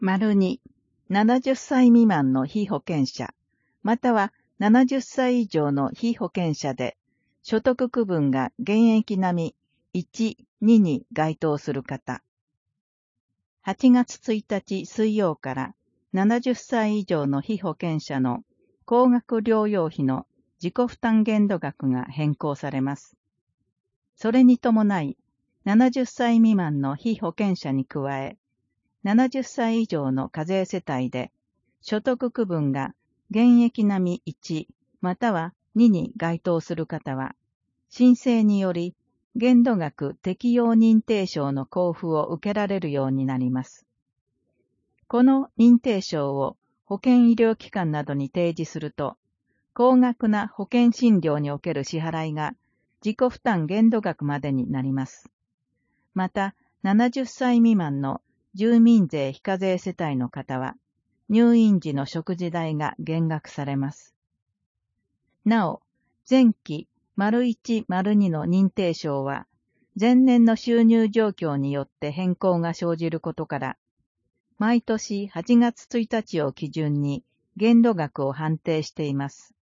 2、70歳未満の被保険者、または70歳以上の被保険者で、所得区分が現役並み1、2に該当する方。8月1日水曜から70歳以上の被保険者の高額療養費の自己負担限度額が変更されます。それに伴い、70歳未満の被保険者に加え、70歳以上の課税世帯で、所得区分が現役並み1または2に該当する方は、申請により限度額適用認定証の交付を受けられるようになります。この認定証を保険医療機関などに提示すると、高額な保険診療における支払いが自己負担限度額までになります。また、70歳未満の住民税非課税世帯の方は、入院時の食事代が減額されます。なお、前期01、02の認定証は、前年の収入状況によって変更が生じることから、毎年8月1日を基準に限度額を判定しています。